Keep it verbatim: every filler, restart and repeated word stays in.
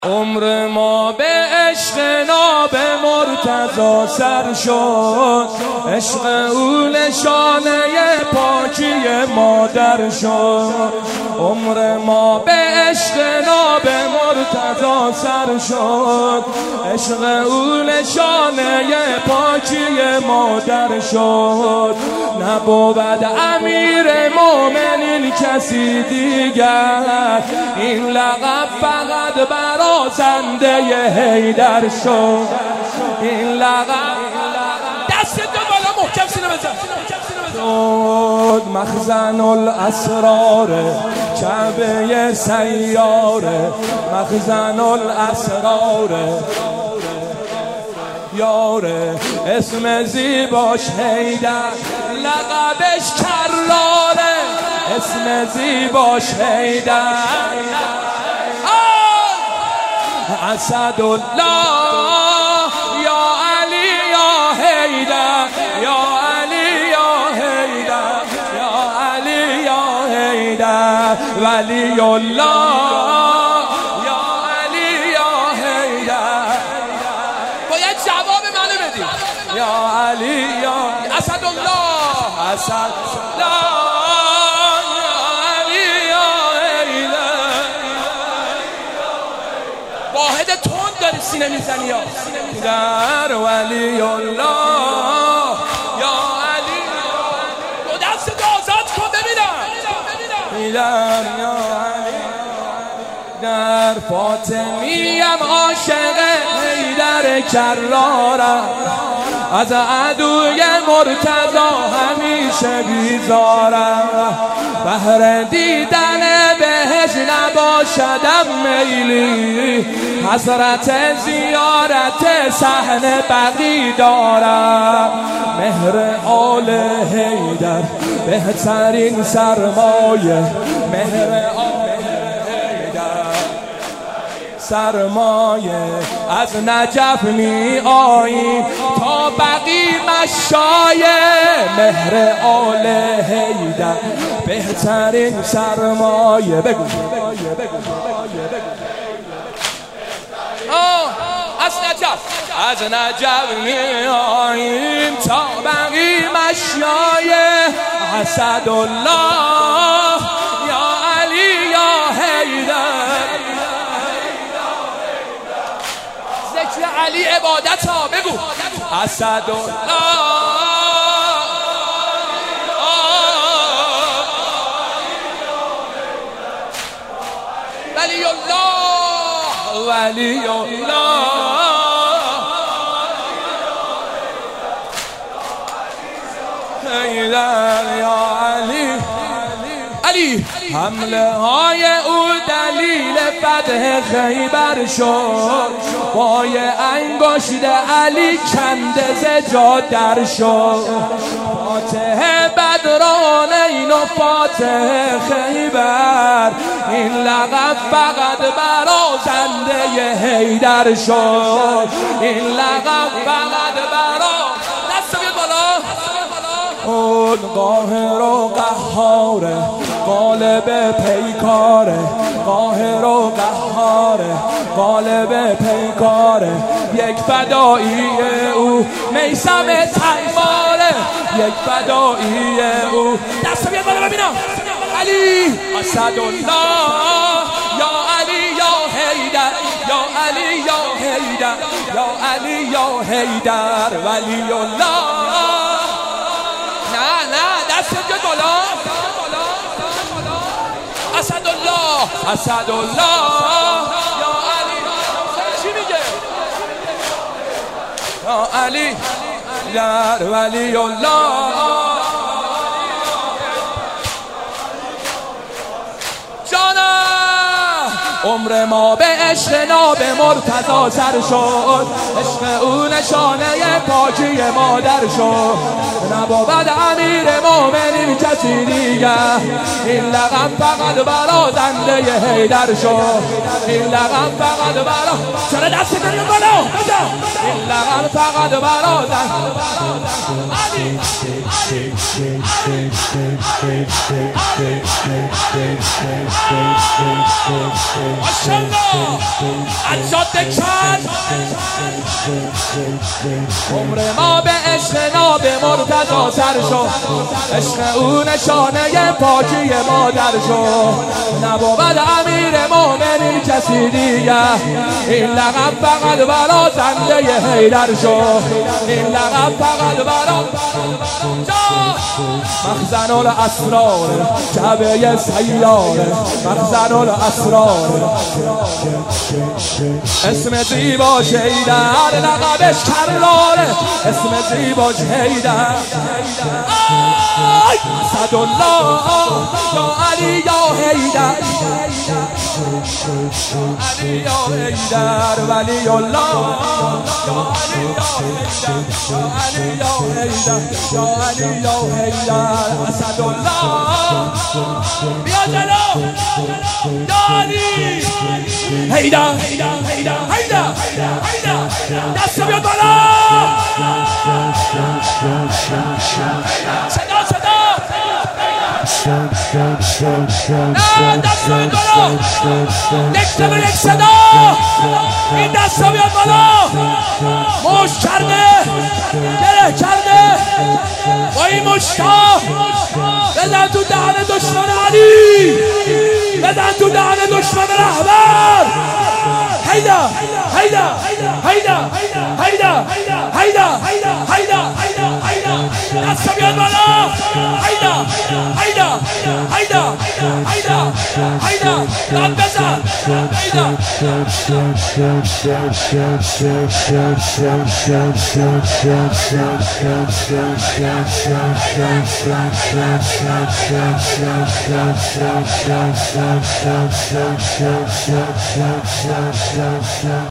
عمر ما به عشق ناب مرتضی سر شد، عشق او نشانه پاکی مادر شد. عمر ما به عشق ناب مرتضی سر شد، عشق او نشانه پاکی مادر شد. نبود امیر مومنین کسی دیگر، این لقب فقط برای زنده حیدر شد. این لقب دست دو بالا محکم سینه بزن. شد مخزن الاسرار کعبه سیاره، مخزن الاسرار یاره. اسم زیباش حیدر، لقبش کراره. اسم زیباش حیدر، اسدالله یا علی یا حیدر، یا علی یا حیدر، یا علی یا حیدر. ولی الله یا علی یا حیدر. باید جواب منو بدی. یا علی یا اسدالله، اسدالله داری سینه میزنی یا در ولی الله یا علی. دو دست آزاد کن ببینم. در یا علی در فاطمیم عاشق حیدر کرارم، از عدوی مرتضی همیشه بیزارم. بهر دیدن بهش نباشدم میلی، حضرت زیارت صحن بقی دارم. مهر آل حیدر بهترین سرمایه، مهر آل سرمایه. از نجف می آییم تا بقی مشایه، مهر آل حیدر بهترین سرمایه. بگو از نجف از نجف می آییم تا بقی مشایه. اسدالله یا علی یا حیدر. علی عبادت ها بگو. اسدالله ولی الله، ولی الله حیدر یا علی. علی حمله های او دلیل فتح خیبر شد، پای انگشت علی کنده ز جا در شد. فاتح بدرانین و فاتح خیبر، این لقب فقط برا زنده حیدر شد. این لقب فقط برا دست بیاد بالا. اون قاهر و قهاره، غالب پیکاره، قاهر و قهاره، غالب پیکاره. یک فدایی او میثم تیماره، یک فدایی او. دست بیاد بالا ببینم. علی اسدالله یا علی یا حیدر، یا علی یا حیدر، یا علی یا حیدر. ولی الله نه نه دست بیاد بالا. اسدالله اسدالله یا علی. چی میگه؟ یا علی در ولی الله. جانم عمر ما به عشق ناب مرتضی سر شد، عشق او نشانه پاکی مادر شد. نبود امیر مومنین کسی دیگر، این لقب فقط برا زنده حیدر شد. این لقب فقط برا چرا دست کنیم بالا؟ این لقب فقط برا زنده علی Shake, shake, shake, shake, shake, shake, shake, shake, shake, shake, shake. ماشاءالله از جاده کج عمر ما به عشق ناب مرتضی سر شد، عشق او نشانه پاکی مادر شد. نبود امیر مومنین کسی دیگه، این لقب فقط برا زنده حیدر شد، این لقب فقط برا مخزن الاسرار جبه سیاره، مخزن الاسرار اسم زیباش حیدر، لقبش کرلاره، اسم زیباش حیدر. اسدالله یا علی یا حیدر، علی یا حیدر ولی الله، علی یا حیدر، یا علی یا حیدر. اسدالله بیا جلو یا علی حیدر حیدر حیدر حیدر حیدر دست بیاد بالا صدا صدا نه دست بیاد بالا یک به یک صدا این دست بیاد بالا مش کرده گره کرده با این مشتا بزن تو دهن دشمن علی بزن تو دهن دشمن رهبر حیدر حیدر حیدر حیدر حیدر حیدر حیدر دست بیاد بالا حیدر حیدر حیدر حیدر حیدر داد بزن حیدر